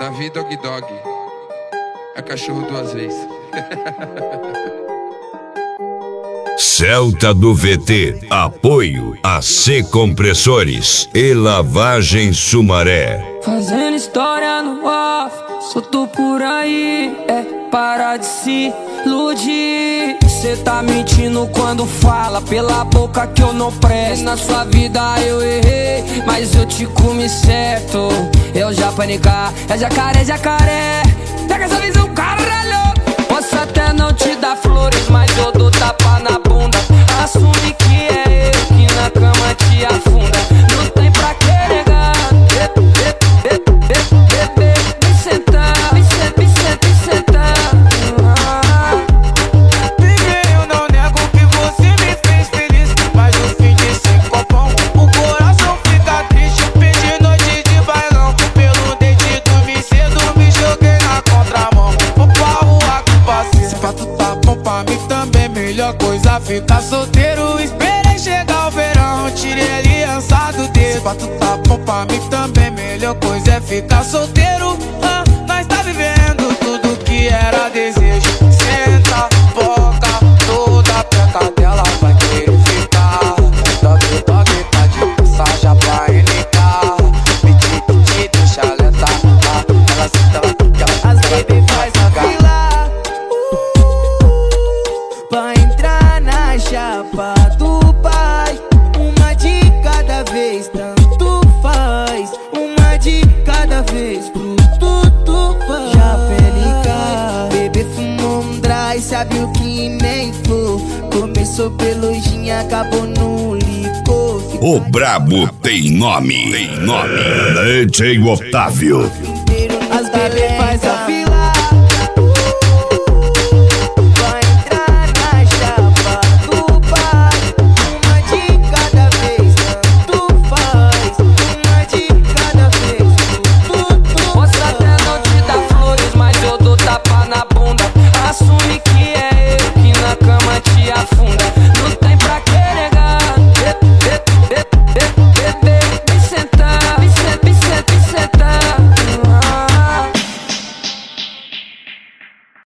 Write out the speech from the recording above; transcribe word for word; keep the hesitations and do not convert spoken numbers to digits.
Davi Dog Dog. É cachorro duas vezes. Celta do V T, apoio A C Compressores e Lavagem Sumaré. Fazendo história no off, solto por aí, é para de se iludir. Cê tá mentindo quando fala pela boca que eu não presto. Na sua vida eu errei, mas eu te comi certo. Eu já panicar, é jacaré, jacaré. Pega essa visão, caralho. Posso até não te dar flores, mas eu dou tapa na bunda. Assume que é eu que na cama te afunda. Não tem pra que negar. Vem sentar, vem sentar, vem sentar, vem sentar. Ninguém, eu não nego que você me fez feliz, mas no fim desse copão o coração fica triste. Pedi noite de bailão, pelo dente dormi cedo, me joguei na contramão. Vou pra rua com parceiro. Se pra tu tá bom pra mim também, melhor coisa ficar solteiro. Esperei chegar o verão, tirei a aliança do dedo. Se pra tu tá bom pra mim também, melhor coisa é ficar solteiro. Ah, nós tá vivendo tudo que era desejo. Senta, boca, toda peca dela vai querer ficar. Dog, dog, tá de passagem pra N K. Pedi, pedi, deixa lenta. Ela senta, ela fica, ela As baby faz a fila pra entrar na chapa do pai. Uma de cada vez, tanto faz. Uma de cada vez, pro tudo faz. Já pelica, bebê fumou um dry, sabe o que inventou. Começou pelo gin, acabou no licor. O brabo tem nome, tem nome. D J Otávio.